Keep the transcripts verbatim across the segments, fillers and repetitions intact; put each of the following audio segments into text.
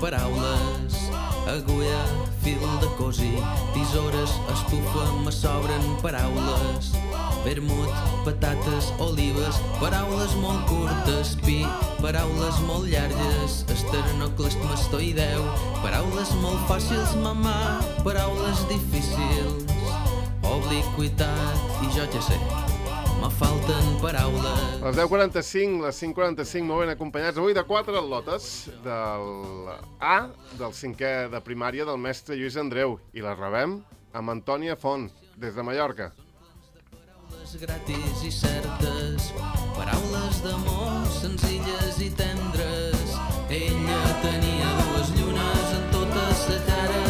paraules, agulla, fil de cosir, tisores, estufa, me sobren paraules, vermut, patates, olives, paraules molt curtes, pi, paraules molt llargues, esternoclast mastoideu, paraules molt fàcils, mamà, paraules difícils, obliquitat i jo ja sé, me falten paraules. Les deu quaranta-cinc, les cinc quaranta-cinc, molt ben acompanyats. Avui de quatre al·lotes del A, del cinquè de primària del mestre Lluís Andreu. I les rebem amb Antònia Font, des de Mallorca. Paraules gratis i certes, paraules d'amor senzilles i tendres. Ella tenia dues llunes en tota sa cara,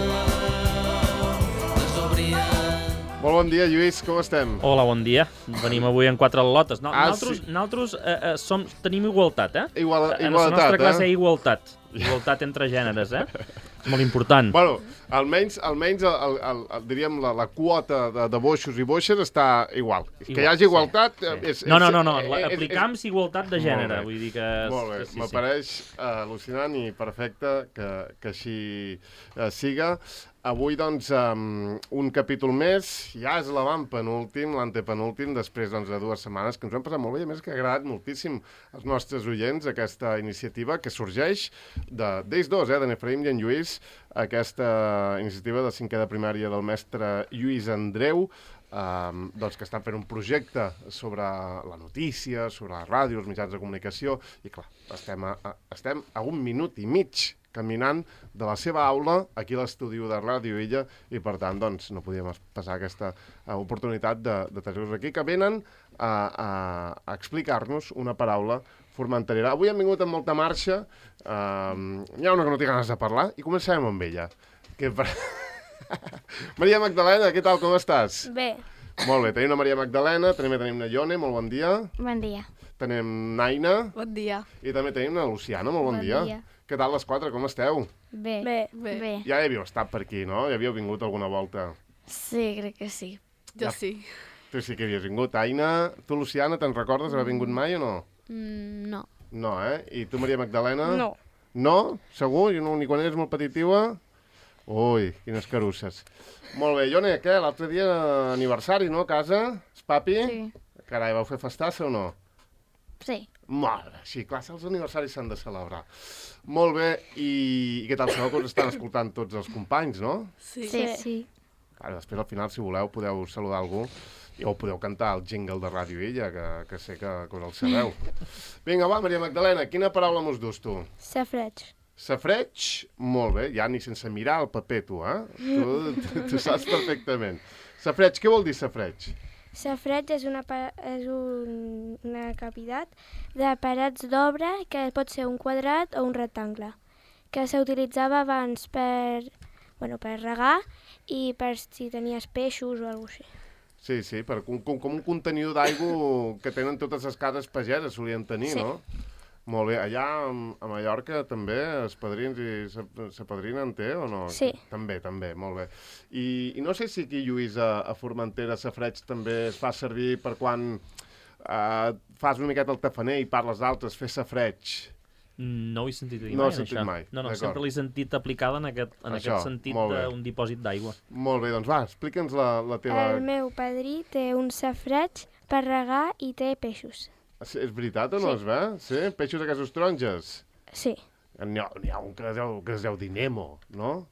les obria. Molt bon dia, Lluís, com estem? Hola, bon dia. Venim avui en quatre al·lotes. No, Ah, nosaltres sí. nosaltres eh, eh, som, tenim igualtat, eh? Igual, En la igualtat, nostra classe hi ha eh? igualtat. Igualtat entre gèneres, eh? És molt important. Bueno, almenys, almenys el, el, el, el, diríem, la, la quota de, de boixos i boixes està igual. Que hi hagi igualtat... Sí. eh, és, No, no, és- no, no. eh, la- és- Aplicam és- igualtat de gènere. Molt bé. Vull dir que... Molt bé, sí, sí, sí. m'apareix uh, al·lucinant i perfecte que, que així uh, siga. Avui, doncs, um, un capítol més, ja és l'avantpenúltim, l'antepenúltim, després doncs, de dues setmanes, que ens ho hem passat molt bé, i a més que ha agradat moltíssim als nostres oients aquesta iniciativa que sorgeix de- d'ells dos, eh, d'en Efraïm i en Lluís, aquesta iniciativa de cinquè de primària del mestre Lluís Andreu, Um, doncs que estan fent un projecte sobre la notícia, sobre la ràdio, els mitjans de comunicació, i clar, estem a, a, estem a un minut i mig caminant de la seva aula aquí a l'estudi de Ràdio Illa, i per tant doncs, no podíem passar aquesta uh, oportunitat de, de tenir-los aquí, que venen a, a, a explicar-nos una paraula formenterera. Avui hem vingut amb molta marxa, um, n'hi ha una que no té ganes de parlar, i comencem amb ella. Que per... Maria Magdalena, què tal, com estàs? Bé, Molt bé, tenim la Maria Magdalena, també tenim la Ione, molt bon dia. bon dia. Tenim Naina Bon dia. i també tenim la Luciana, molt bon, Bon dia. dia. Què tal les quatre, com esteu? Bé. Bé. Bé. Ja hi havíeu estat per aquí, no? Ja havíeu vingut alguna volta. Sí, crec que sí. Jo Ja. sí. Tu sí que havies vingut. Aina, tu, Luciana, te'n recordes haver vingut mai o no? Mm, no. No, eh? I tu, Maria Magdalena? No. No? Segur? I no, ni quan eres molt petitiva? Ui, quines carusses. Molt bé, Ione, què? L'altre dia aniversari, no, a casa? Es papi? Sí. Carai, vau fer festassa o no? Sí. Molt bé, sí, clar, els aniversaris s'han de celebrar. Molt bé, i, i què tal? Sabeu que us estan escoltant tots els companys, no? Sí. Sí. Sí. Ara, després, al final, si voleu, podeu saludar algú i o podeu cantar el jingle de Ràdio Illa, que, que sé que, que us el sabeu. Vinga, va, Maria Magdalena, quina paraula mos dus tu? Safreig. Safreig, molt bé, ja ni sense mirar el paper, tu, eh? Tu, tu, tu saps perfectament. Safreig, què vol dir safreig? Safreig és una, pa- és un, una cavitat de parets d'obra que pot ser un quadrat o un rectangle, que s'utilitzava abans per, bueno, per regar i per si tenies peixos o alguna cosa així. Sí, sí, per, com, com, com un contenidor d'aigua que tenen totes les cases pageses, solien tenir, Sí. no? Molt bé. Allà a Mallorca també els padrins i sa, sa padrina en té o no? Sí. També, també, molt bé. I, i no sé si aquí, Lluís, a, a Formentera, safreig també es fa servir per quan eh, fas una miqueta el tafaner i parles d'altres, fer safreig. No ho he sentit a dir No ho mai, he sentit això. mai, No, no, d'acord. sempre l'he sentit aplicada en aquest, en Això, aquest sentit molt bé. d'un dipòsit d'aigua. Molt bé, doncs va, explica'ns la, la teva... El meu padrí té un safreig per regar i té peixos. És és veritat o no, Sí. es ve? Sí? Peixos a casos taronges? Sí. N'hi ha, n'hi ha un que es, deu, que es deu dir Nemo, no?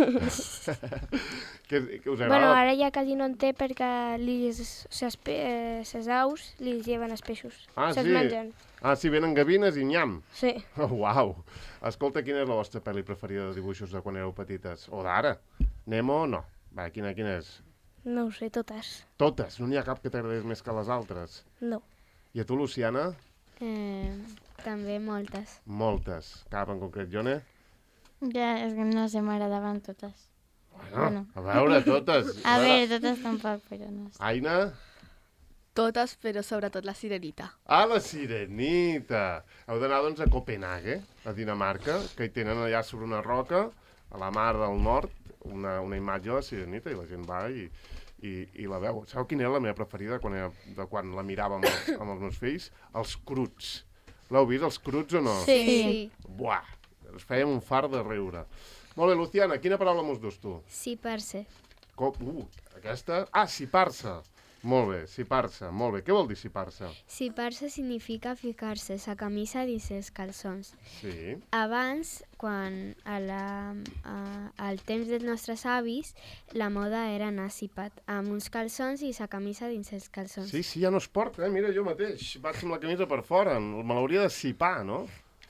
que, que us agrada? Bueno, ara ja quasi no en té perquè les, ses, pe- eh, ses aus li lleven els peixos. Ah, Se'ls sí? mengen. Ah, sí, venen gavines i nyam. Sí. Oh, uau. Escolta, quina és la vostra pel·li preferida de dibuixos de quan éreu petites? O d'ara? Nemo, no. Va, quina, quina és? No ho sé, totes. Totes. No n'hi ha cap que t'agradés més que les altres. No. I a tu, Luciana? Eh, també moltes. Moltes. Cap en concret, Jone? Ja, és que no sé, m'agradaven totes. Bueno, Bueno. a veure, totes. A veure, totes tampoc, però no sé. Aina? Totes, però sobretot la sirenita. Ah, la Sirenita! Heu d'anar, doncs, a Copenhague, a Dinamarca, que hi tenen allà sobre una roca, a la mar del nord, una, una imatge de la Sirenita, i la gent va i, i, i la veu. Sabeu quina era la meva preferida quan, era, de quan la mirava amb els, amb els meus fills? Els cruts. L'heu vist, els cruts, o no? Sí. Buah! es fèiem un far de riure. Molt bé, Luciana, quina paraula mos dus tu? Sipar-se. Com? Uh, aquesta... Ah, sipar-se. Molt bé, sipar-se, molt bé. Què vol dir sipar-se? Sipar-se significa ficar-se sa camisa dins els calçons. Sí. Abans, quan a la, a, al temps dels nostres avis, la moda era anar sipat amb uns calçons i sa camisa dins els calçons. Sí, sí, ja no es porta, eh? Mira, jo mateix vaig amb la camisa per fora. Me l'hauria de sipar, no?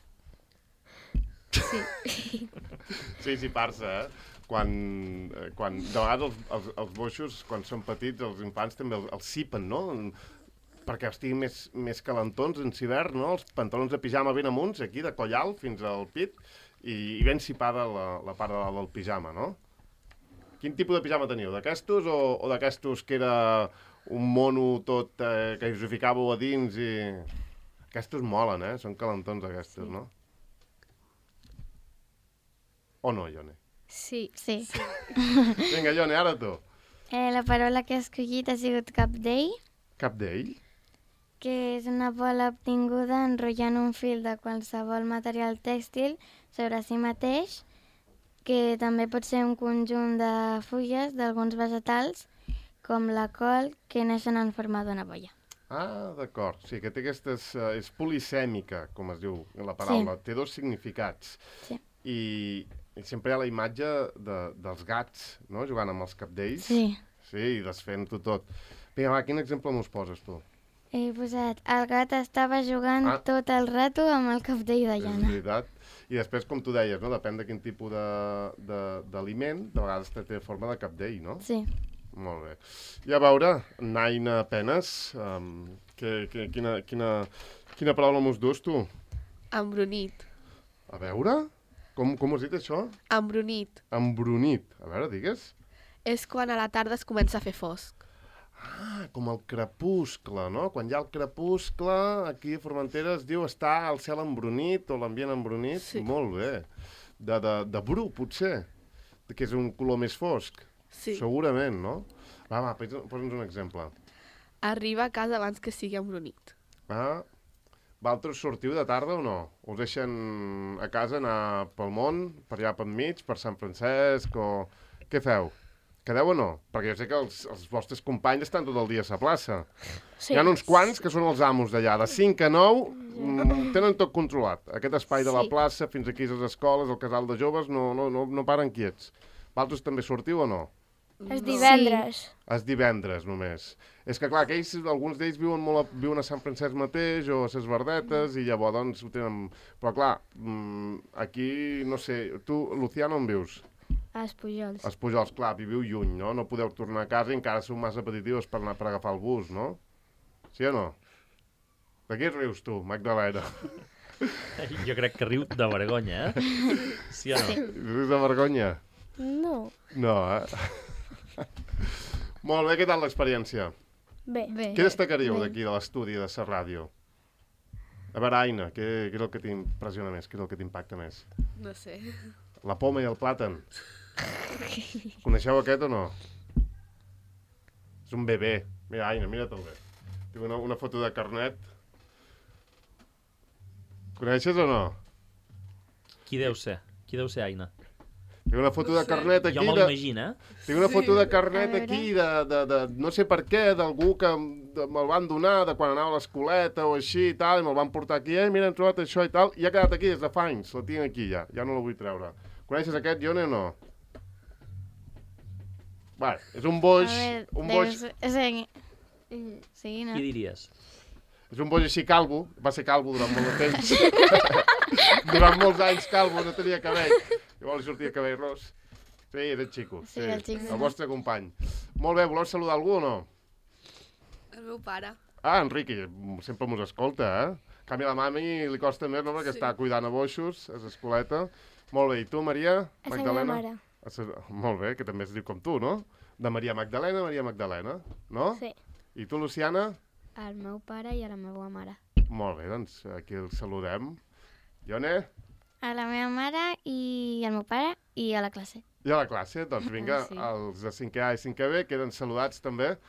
Sí. Sí, sipar-se, eh? Quan, eh, quan de vegades els, els, els boixos, quan són petits, els infants també els, els sipen, no? Perquè estiguin més, més calentons en hivern, no? Els pantalons de pijama ben amunts, aquí, de coll alt fins al pit, i, i ben sipada la, la part de dalt del pijama, no? Quin tipus de pijama teniu? D'aquestos o, o d'aquestos que era un mono tot eh, que us ho ficàveu a dins i... Aquestos molen, eh? Són calentons aquestos, sí. No? O no, Ione? Sí. Sí. Vinga, Ione, ara tu. Eh, la paraula que he escollit ha sigut cabdell, Cabdell? que és una bola obtinguda enrotllant un fil de qualsevol material tèxtil sobre si mateix, que també pot ser un conjunt de fulles d'alguns vegetals, com la col, que neixen en forma d'una bolla. Ah, d'acord. Sí, que té aquestes... Uh, és polisèmica, com es diu la paraula. Sí. Té dos significats. Sí. I, i sempre hi ha la imatge de, dels gats, no?, jugant amb els cabdells. Sí. Sí, desfent-ho tot. Vinga, va, quin exemple mos poses, tu? He posat, el gat estava jugant Ah. tot el rato amb el cabdell de És llana. veritat. I després, com tu deies, no?, depèn de quin tipus de- de- d'aliment, de, de vegades té, té forma de cabdell, no? Sí. Molt bé. I a veure, Naina Penes, um, que, que, quina, quina, quina paraula mos dus, tu? Embrunit. A veure? Com, com has dit això? Embrunit. Embrunit. A veure, digues. És quan a la tarda es comença a fer fosc. Ah, com el crepuscle, no? Quan hi ha el crepuscle, aquí a Formentera es diu estar al cel embrunit o l'ambient embrunit. Sí. Molt bé. De, de, de bru, potser, que és un color més fosc. Sí. Segurament, no? Va, va, posa'ns un exemple. Arriba a casa abans que sigui embrunit. Ah, vosaltres sortiu de tarda o no? Us deixen a casa anar pel món, per allà pel mig, per Sant Francesc o... Què feu? Quedeu o no? Perquè jo sé que els, els vostres companys estan tot el dia a la plaça. Sí. Hi ha uns quants que són els amos d'allà. De cinc a nou mm, tenen tot controlat. Aquest espai de la Sí. plaça, fins aquí a les escoles, el casal de joves, no, no, no, no paren quiets. Vosaltres també sortiu o no? Els divendres. És divendres, només. És que, clar, que ells, alguns d'ells viuen, molt a, viuen a Sant Francesc mateix o a ses Verdetes i llavors, doncs, ho tenen... Però, clar, mm, aquí, no sé, tu, Luciana, on vius? A Espujols. Els Pujols, clar, viviu lluny, no? No podeu tornar a casa i encara sou massa petitius per anar per agafar el bus, no? Sí o no? De què rius tu, Magdalena? Jo crec que riu de vergonya, eh? Sí o no? Rius de vergonya? No. No, eh? Molt bé, què tal l'experiència? Bé. Bé. Què destacaríeu d'aquí, de l'estudi, de la ràdio? A veure, Aina, què, què és el que t'impressiona més? Què és el que t'impacta més? No sé. La poma i el plàtan. Coneixeu aquest o no? És un bebè. Mira, Aina, mira-te'l bé. Tinc una, una foto de carnet. Coneixes o no? Qui deu ser? Qui deu ser, Aina? Tinc una foto de carnet aquí. Jo me de... l'imagino, eh? Tinc una foto de carnet A veure. aquí de, de, de, no sé per què, d'algú que de, me'l van donar de quan anava a l'escoleta o així i tal, i me'l van portar aquí, eh, mira, hem trobat això i tal, i ha quedat aquí des de fa anys, la tinc aquí ja, ja no la vull treure. Coneixes aquest, Ione, o no? Bé, és un boix, un boix, Sí, sí, no? Qui diries? és un boix així calvo, va ser calvo durant molt de temps, durant molts anys calvo, no tenia cabell, llavors li sortia cabell ros. Sí, era el xico, Sí, el xico. el vostre company. Molt bé, voleu saludar algú o no? El meu pare. Ah, Enrique, sempre mos escolta, eh? En canvi, la mami li costa més, no?, perquè Sí. està cuidant a boixos, a l'escoleta. Molt bé, i tu, Maria? A la meva mare. A sa... Molt bé, que també es diu com tu, no? De Maria Magdalena, Maria Magdalena, no? Sí. I tu, Luciana? Al meu pare i a la meva mare. Molt bé, doncs aquí el saludem. Ione? A la meva mare i al meu pare i a la classe. I a la classe, doncs vinga, Ah, sí. els de cinquè A i cinquè B queden saludats també.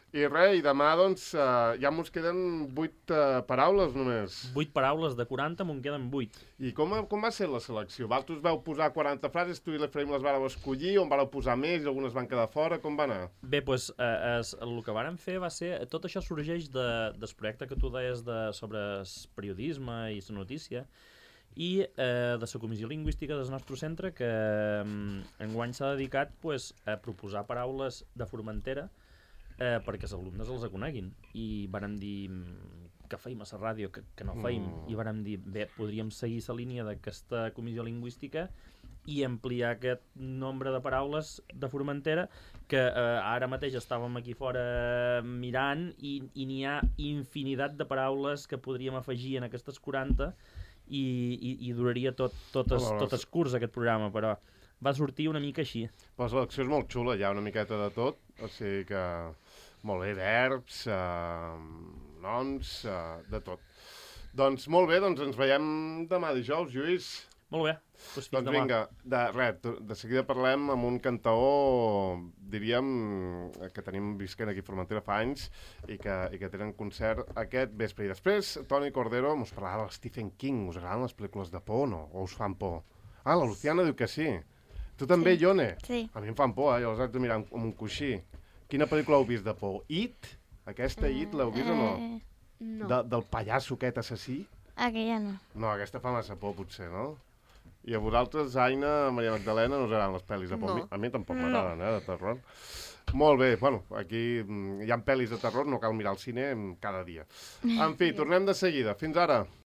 I res, i demà, doncs, uh, ja mos queden vuit uh, paraules només. Vuit paraules de quaranta, m'en queden vuit. I com, com va ser la selecció? Vosaltres vau posar quaranta frases, tu i l'Efraïm les vareu escollir, on vareu posar més i algunes van quedar fora? Com va anar? Bé, doncs, eh, es, el que vàrem fer va ser... Tot això sorgeix de, del projecte que tu deies de, sobre periodisme i la notícia, i eh, de la Comissió Lingüística del nostre centre, que eh, enguany s'ha dedicat pues, a proposar paraules de Formentera eh, perquè els alumnes els coneguin. I vàrem dir que feim a la ràdio, que, que no feim, mm. i vàrem dir, bé, podríem seguir la línia d'aquesta Comissió Lingüística i ampliar aquest nombre de paraules de Formentera, que eh, ara mateix estàvem aquí fora mirant i, i n'hi ha infinitat de paraules que podríem afegir en aquestes quaranta, i, i, i duraria tot, tot, es, tot el curs aquest programa, però va sortir una mica així. Pues l'acció és molt xula, hi ha una miqueta de tot, o sigui que molt bé, verbs, uh, noms, uh, de tot. Doncs molt bé, doncs ens veiem demà dijous, Lluís. Molt bé, doncs fins doncs demà. Vinga, de, res, de seguida parlem amb un cantaó, diríem, que tenim visquent aquí a Formentera fa anys i que, i que tenen concert aquest vespre. I després, Toni Cordero mos parlava del Stephen King. Us agraden les pel·lícules de por o no? O us fan por? Ah, la Luciana diu que sí. Tu també, Sí. Ione? Sí. A mi em fan por, eh? Jo els haig de mirar amb un coixí. Quina pel·lícula heu vist de por? It? Aquesta It l'heu vist o no? Eh, No. De, del pallasso aquest assassí? aquella no. No, aquesta fa massa por, potser, no? I a vosaltres, Aina, Maria Magdalena, no us agraden les pel·lis de por? No. A mi, a mi tampoc m'agraden, eh, de terror. Molt bé, bueno, aquí mm, hi ha pel·lis de terror, no cal mirar el cine mm, cada dia. En fi, tornem de seguida. Fins ara.